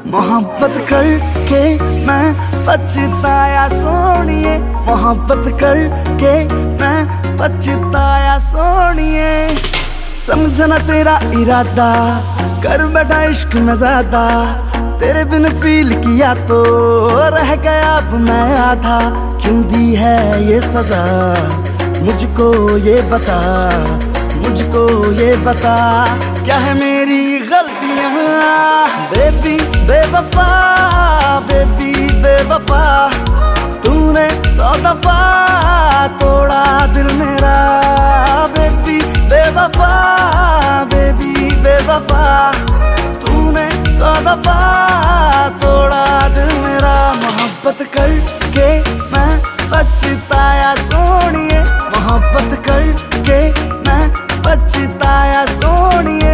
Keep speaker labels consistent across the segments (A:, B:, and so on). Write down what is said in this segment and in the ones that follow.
A: मोहब्बत करके मैं पछताया सोनिए, मोहब्बत करके मैं पछताया सोनिए। समझना तेरा इरादा, कर बैठा इश्क में ज्यादा, तेरे बिन फील किया तो रह गया अब मैं आधा। क्यों दी है ये सजा, मुझको ये बता, मुझको ये बता, क्या है मेरी गलतियां। बेबी बेवफा, बेबी बेवफा, तूने 100 दफा तोड़ा दिल मेरा। बेबी बेवफा, बेबी बेवफा, तूने 100 दफा तोड़ा दिल मेरा। मोहब्बत करके मैं पछताया सोनिए, मोहब्बत करके मैं पछताया सोनिए।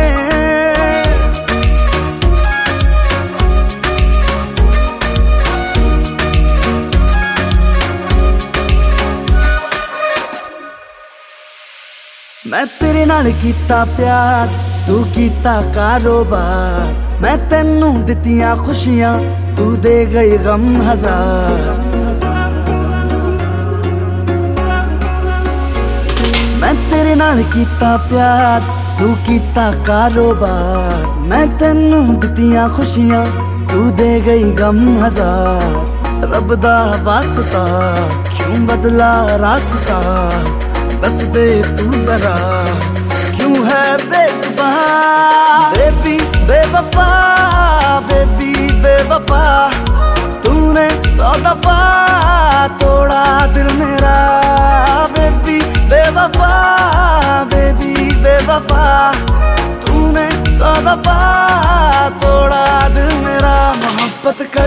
A: मैं तेरे नाल कीता प्यार, तू कीता कारोबार, मैं तेनू दित्तियां खुशियां, तू दे गई गम हजार। मैं तेरे नाल कीता प्यार, तू कीता कारोबार, मैं तेनू दित्तियां खुशियां, तू दे गई गम हजार। रब दा वास्ता क्यों बदला रास्ता, बस दे तू जरा, क्यों है बेज़ुबान। बेबी बेवफा, बेबी बेवफा, तूने 100 दफा तोड़ा दिल मेरा। बेबी बेवफा, बेबी बेवफा, तूने 100 दफा तोड़ा दिल मेरा। मोहब्बत कर